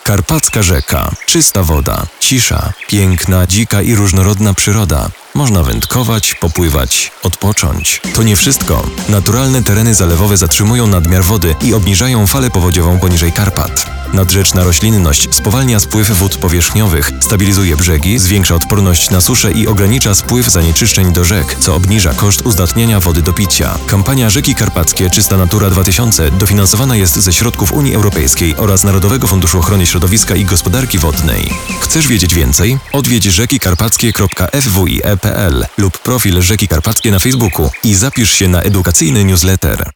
Karpacka rzeka, czysta woda, cisza, piękna, dzika i różnorodna przyroda. Można wędkować, popływać, odpocząć. To nie wszystko. Naturalne tereny zalewowe zatrzymują nadmiar wody i obniżają falę powodziową poniżej Karpat. Nadrzeczna roślinność spowalnia spływ wód powierzchniowych, stabilizuje brzegi, zwiększa odporność na suszę i ogranicza spływ zanieczyszczeń do rzek, co obniża koszt uzdatniania wody do picia. Kampania Rzeki Karpackie Czysta Natura 2000 dofinansowana jest ze środków Unii Europejskiej oraz Narodowego Funduszu Ochrony Środowiska i Gospodarki Wodnej. Chcesz wiedzieć więcej? Odwiedź rzekikarpackie.fwie.pl lub profil Rzeki Karpackie na Facebooku i zapisz się na edukacyjny newsletter.